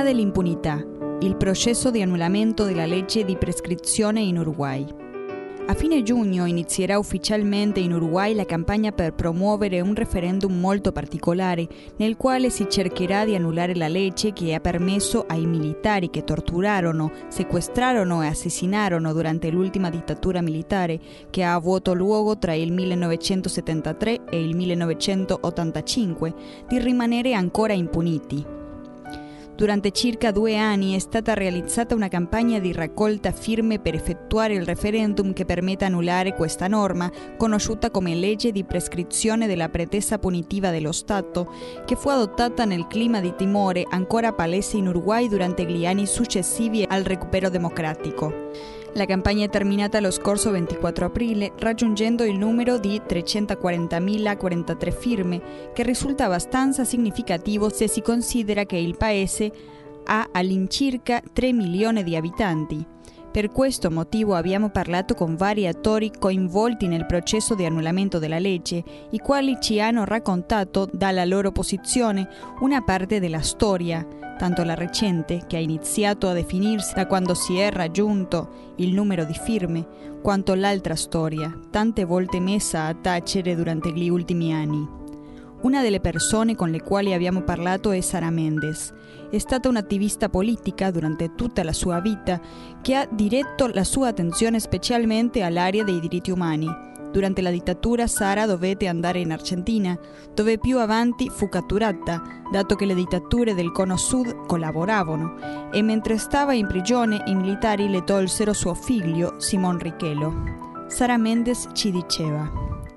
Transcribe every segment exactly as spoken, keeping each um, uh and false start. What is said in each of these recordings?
Cade l'impunità, il processo di annullamento della legge di prescrizione in Uruguay. A fine giugno inizierà ufficialmente in Uruguay la campagna per promuovere un referendum molto particolare, nel quale si cercherà di annullare la legge che ha permesso ai militari che torturarono, sequestrarono e assassinarono durante l'ultima dittatura militare, che ha avuto luogo tra il millenovecentosettantatré e il millenovecentottantacinque, di rimanere ancora impuniti. Durante circa due anni è stata realizzata una campagna di raccolta firme per effettuare il referendum che permetta annullare questa norma, conosciuta come legge di prescrizione della pretesa punitiva dello Stato, che fu adottata nel clima di timore ancora palese in Uruguay durante gli anni successivi al recupero democratico. La campagna è terminata lo scorso ventiquattro aprile, raggiungendo il numero di trecentoquarantamila quarantatré firme, che risulta abbastanza significativo se si considera che il paese ha all'incirca tre milioni di abitanti. Per questo motivo abbiamo parlato con vari attori coinvolti nel processo di annullamento della legge, i quali ci hanno raccontato dalla loro posizione una parte della storia, tanto la recente, che ha iniziato a definirsi da quando si è raggiunto il numero di firme, quanto l'altra storia, tante volte messa a tacere durante gli ultimi anni. Una delle persone con le quali abbiamo parlato è Sara Mendes. È stata un'attivista politica durante tutta la sua vita che ha diretto la sua attenzione specialmente all'area dei diritti umani. Durante la dittatura Sara dovette andare in Argentina, dove più avanti fu catturata, dato che le dittature del Cono Sud collaboravano, e mentre stava in prigione i militari le tolsero suo figlio, Simón Riquelme. Sara Mendes ci diceva: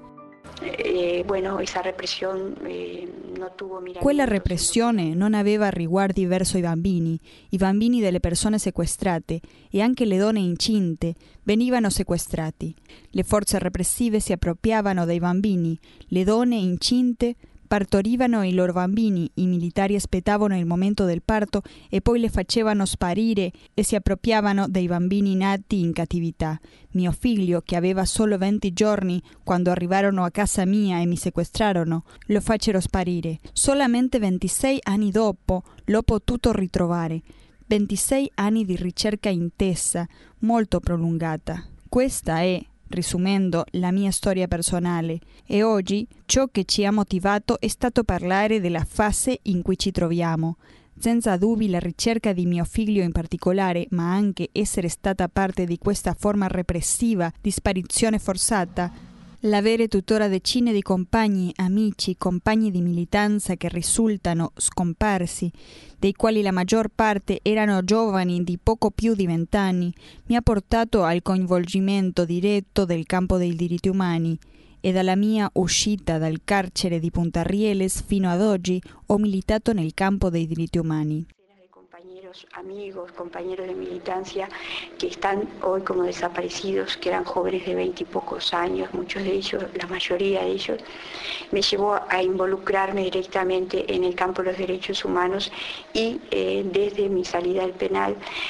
Eh, bueno, esa repressione eh, non tuvo miramento. Quella repressione non aveva riguardi verso i bambini, i bambini delle persone sequestrate e anche le donne incinte venivano sequestrati. Le forze repressive si appropriavano dei bambini, le donne incinte partorivano i loro bambini, i militari aspettavano il momento del parto e poi le facevano sparire e si appropriavano dei bambini nati in cattività. Mio figlio, che aveva solo venti giorni quando arrivarono a casa mia e mi sequestrarono, lo fecero sparire. Solamente ventisei anni dopo l'ho potuto ritrovare. ventisei anni di ricerca intensa, molto prolungata. Questa è, risumendo, la mia storia personale, e oggi ciò che ci ha motivato è stato parlare della fase in cui ci troviamo. Senza dubbi la ricerca di mio figlio in particolare, ma anche essere stata parte di questa forma repressiva di sparizione forzata, l'avere tuttora decine di compagni, amici, compagni di militanza che risultano scomparsi, dei quali la maggior parte erano giovani di poco più di vent'anni, mi ha portato al coinvolgimento diretto del campo dei diritti umani, e dalla mia uscita dal carcere di Punta Rieles fino ad oggi ho militato nel campo dei diritti umani. Compañeros, amigos, compañeros de militancia que están hoy como desaparecidos, que eran jóvenes de veinte y pocos años, muchos de ellos, la mayoría de ellos, me llevó a involucrarme directamente en el campo de los derechos humanos y eh, desde mi salida del penal,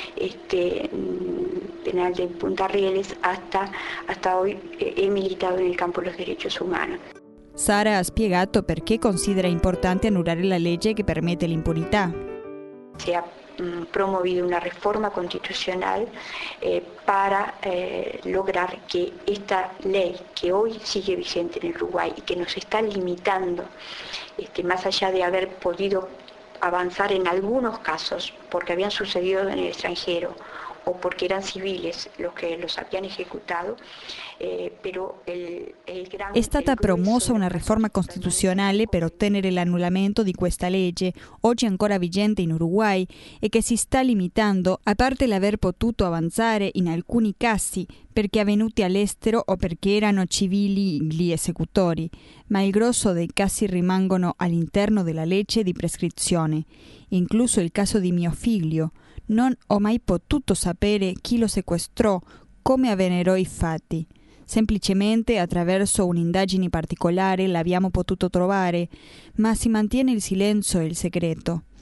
este, penal de Punta Rieles hasta, hasta hoy eh, he militado en el campo de los derechos humanos. Sara ha spiegato perché considera importante annullare la legge che permette l'impunità. Se ha mm, promovido una reforma constitucional eh, para eh, lograr que esta ley que hoy sigue vigente en el Uruguay y que nos está limitando, este, más allá de haber podido avanzar en algunos casos porque habían sucedido en el extranjero o porque eran civiles los che los habían ejecutado, eh, però il, il gran, È stata promossa una riforma costituzionale per ottenere l'annullamento di questa legge, oggi ancora vigente in Uruguay, e che si sta limitando, a parte l'aver potuto avanzare in alcuni casi perché avvenuti all'estero o perché erano civili gli esecutori, ma il grosso dei casi rimangono all'interno della legge di prescrizione, incluso il caso di mio figlio. Non ho mai potuto sapere chi lo sequestrò, come avvennero i fatti. Semplicemente attraverso un'indagine particolare l'abbiamo potuto trovare, ma si mantiene il silenzio e il segreto.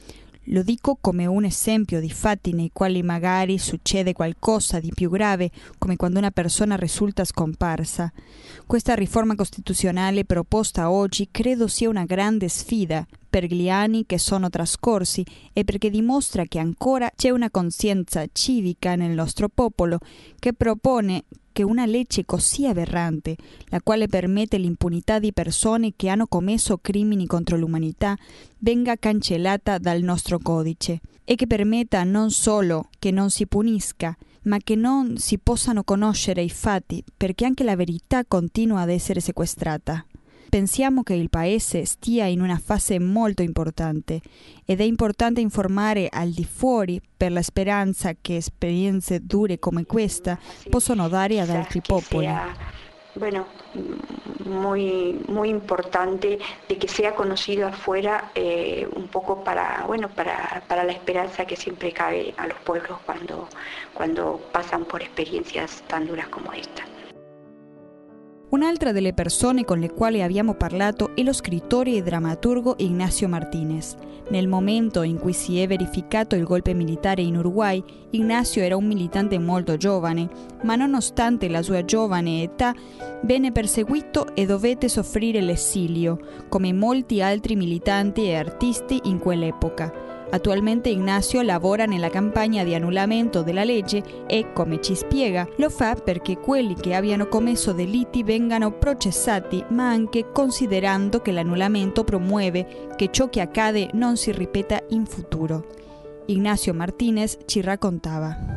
Lo dico come un esempio di fatti nei quali magari succede qualcosa di più grave, come quando una persona risulta scomparsa. Questa riforma costituzionale proposta oggi credo sia una grande sfida per gli anni che sono trascorsi e perché dimostra che ancora c'è una coscienza civica nel nostro popolo che propone che una legge così aberrante, la quale permette l'impunità di persone che hanno commesso crimini contro l'umanità, venga cancellata dal nostro codice e che permetta non solo che non si punisca, ma che non si possano conoscere i fatti, perché anche la verità continua ad essere sequestrata. Pensiamo che il Paese stia in una fase molto importante ed è importante informare al di fuori per la speranza che esperienze dure come questa possono dare ad altri popoli. Bueno, muy, muy importante de que sea conocido afuera eh, un poco para, bueno, para, para la esperanza que siempre cabe a los pueblos cuando, cuando pasan por experiencias tan duras como esta. Un'altra delle persone con le quali abbiamo parlato è lo scrittore e drammaturgo Ignacio Martínez. Nel momento in cui si è verificato il golpe militare in Uruguay, Ignacio era un militante molto giovane, ma nonostante la sua giovane età venne perseguito e dovette soffrire l'esilio, come molti altri militanti e artisti in quell'epoca. Attualmente Ignacio lavora nella campagna di annullamento della legge e, come ci spiega, lo fa perché quelli che abbiano commesso delitti vengano processati, ma anche considerando che l'annullamento promuove che ciò che accade non si ripeta in futuro. Ignacio Martínez ci raccontava.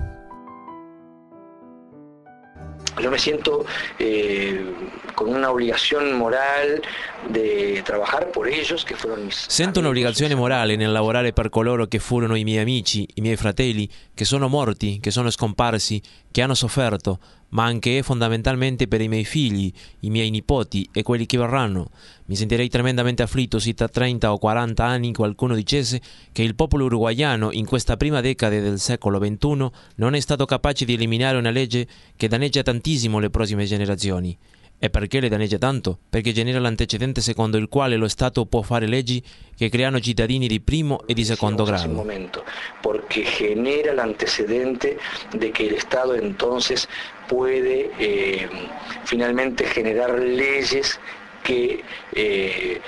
Yo me siento eh, con una obligación moral de trabajar por ellos, che fueron mis Sento un'obbligazione morale nel lavorare per coloro che furono i miei amici, i miei fratelli, che sono morti, che sono scomparsi, che hanno sofferto, ma anche e fondamentalmente per i miei figli, i miei nipoti e quelli che verranno. Mi sentirei tremendamente afflitto se tra trenta o quaranta anni qualcuno dicesse che il popolo uruguaiano in questa prima decade del secolo ventuno non è stato capace di eliminare una legge che danneggia tantissimo le prossime generazioni. E perché le danneggia tanto? Perché genera l'antecedente secondo il quale lo Stato può fare leggi che creano cittadini di primo e di secondo grado. Momento, porque genera el antecedente de que el Estado entonces puede eh, finalmente generar leyes que eh,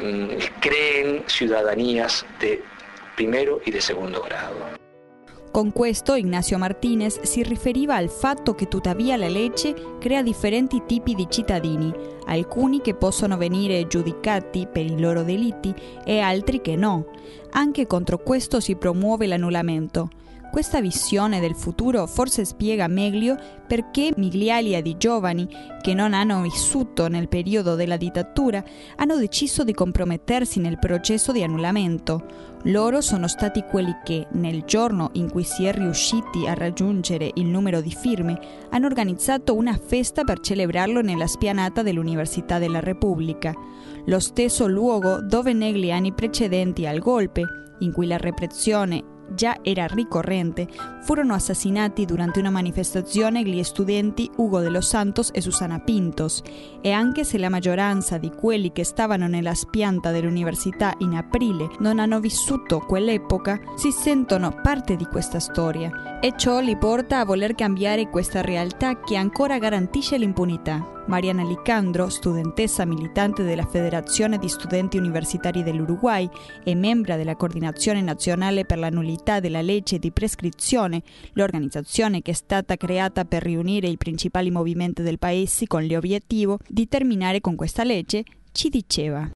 creen ciudadanías de primero y de segundo grado. Con questo Ignacio Martínez si riferiva al fatto che tuttavia la legge crea differenti tipi di cittadini, alcuni che possono venire giudicati per i loro delitti e altri che no. Anche contro questo si promuove l'annullamento. Questa visione del futuro forse spiega meglio perché migliaia di giovani che non hanno vissuto nel periodo della dittatura hanno deciso di compromettersi nel processo di annullamento. Loro sono stati quelli che, nel giorno in cui si è riusciti a raggiungere il numero di firme, hanno organizzato una festa per celebrarlo nella spianata dell'Università della Repubblica, lo stesso luogo dove negli anni precedenti al golpe, in cui la repressione già era ricorrente, furono assassinati durante una manifestazione gli studenti Hugo de los Santos e Susana Pintos, e anche se la maggioranza di quelli che stavano nella spianta dell'università in aprile non hanno vissuto quell'epoca, si sentono parte di questa storia, e ciò li porta a voler cambiare questa realtà che ancora garantisce l'impunità. Mariana Licandro, studentessa militante della Federazione di Studenti Universitari dell'Uruguay e membra della Coordinazione Nazionale per la Nullità della Legge di Prescrizione, l'organizzazione che è stata creata per riunire i principali movimenti del paese con l'obiettivo di terminare con questa legge, ci diceva.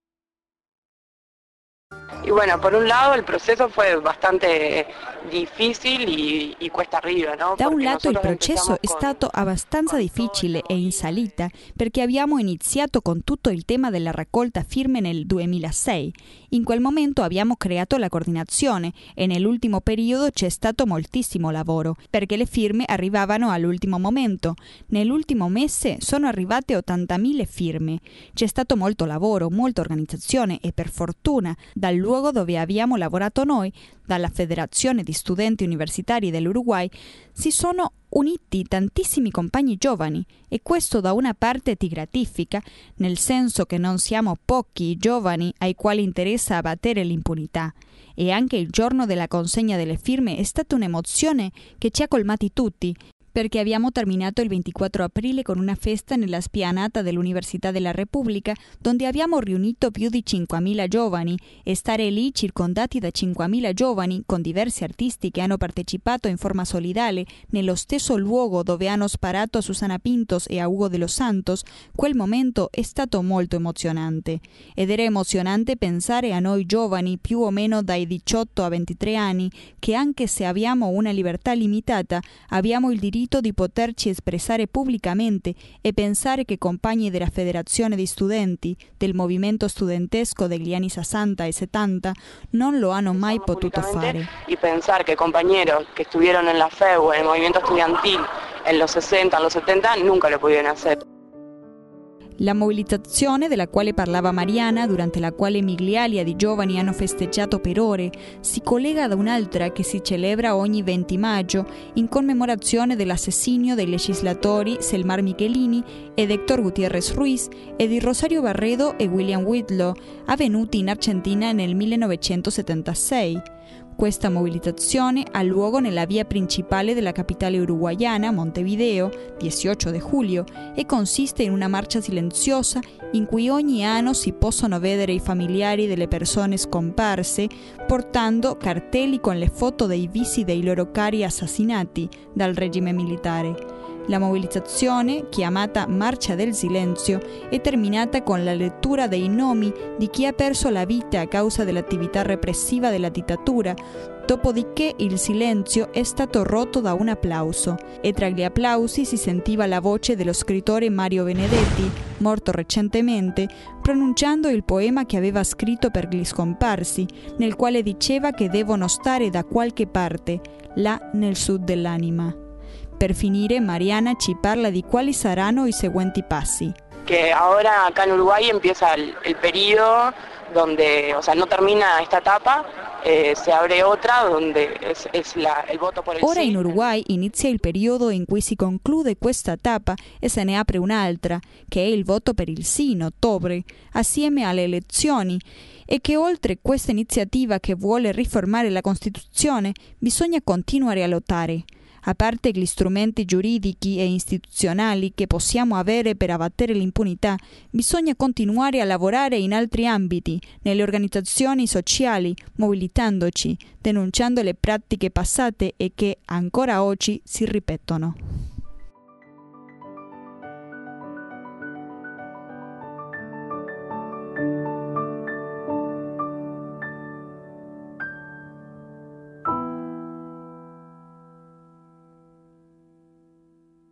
Y bueno, por un lado el proceso fue bastante difficile y, y cuesta arriba, no? Da un lato il processo è stato abbastanza difficile e in salita perché abbiamo iniziato con tutto il tema della raccolta firme nel duemilasei. In quel momento abbiamo creato la coordinazione e nell'ultimo periodo c'è stato moltissimo lavoro perché le firme arrivavano all'ultimo momento. Nell'ultimo mese sono arrivate ottantamila firme. C'è stato molto lavoro, molta organizzazione e per fortuna dal luogo dove abbiamo lavorato noi, dalla Federazione di Studenti Universitari dell'Uruguay, si sono uniti tantissimi compagni giovani e questo da una parte ti gratifica, nel senso che non siamo pochi i giovani ai quali interessa abbattere l'impunità. E anche il giorno della consegna delle firme è stata un'emozione che ci ha colmati tutti, perché abbiamo terminato il ventiquattro aprile con una festa nella spianata dell'Università della Repubblica, dove abbiamo riunito più di cinquemila giovani, e stare lì circondati da cinquemila giovani, con diversi artisti che hanno partecipato in forma solidale nello stesso luogo dove hanno sparato a Susana Pintos e a Hugo de los Santos, quel momento è stato molto emozionante. Ed era emozionante pensare a noi giovani, più o meno dai diciotto a ventitré anni, che anche se abbiamo una libertà limitata, abbiamo il diritto di poterci espressare pubblicamente e pensare che compagni della Federazione di Studenti, del movimento studentesco degli anni sessanta e settanta, non lo hanno mai potuto fare. Y pensar que compañeros que estuvieron en la F E U, en el movimiento estudiantil, en los sesenta, en los setenta, nunca lo pudieron hacer. La mobilitazione della quale parlava Mariana, durante la quale migliaia di giovani hanno festeggiato per ore, si collega ad un'altra che si celebra ogni venti maggio in commemorazione dell'assassinio dei legislatori Selmar Michelini ed Héctor Gutiérrez Ruiz e di Rosario Barredo e William Whitlow, avvenuti in Argentina nel millenovecentosettantasei. Questa mobilitazione ha luogo nella via principale della capitale uruguayana, Montevideo, diciotto di julio, e consiste in una marcia silenziosa in cui ogni anno si possono vedere i familiari delle persone scomparse portando cartelli con le foto dei visi dei loro cari assassinati dal regime militare. La mobilitazione, chiamata Marcia del Silenzio, è terminata con la lettura dei nomi di chi ha perso la vita a causa dell'attività repressiva della dittatura, dopodiché il silenzio è stato rotto da un applauso, e tra gli applausi si sentiva la voce dello scrittore Mario Benedetti, morto recentemente, pronunciando il poema che aveva scritto per gli scomparsi, nel quale diceva che devono stare da qualche parte, là nel sud dell'anima. Per finire, Mariana ci parla di quali saranno i seguenti passi. Que ahora acá en Uruguay empieza el, el periodo donde, o sea, no termina esta etapa, eh, se abre otra donde es, es la, el voto por el Ora sì. in Uruguay inizia il periodo in cui si conclude questa tappa e se ne apre un'altra, che è il voto per il sì in ottobre, assieme alle elezioni, e che oltre questa iniziativa che vuole riformare la Costituzione, bisogna continuare a lottare. A parte gli strumenti giuridici e istituzionali che possiamo avere per abbattere l'impunità, bisogna continuare a lavorare in altri ambiti, nelle organizzazioni sociali, mobilitandoci, denunciando le pratiche passate e che ancora oggi si ripetono.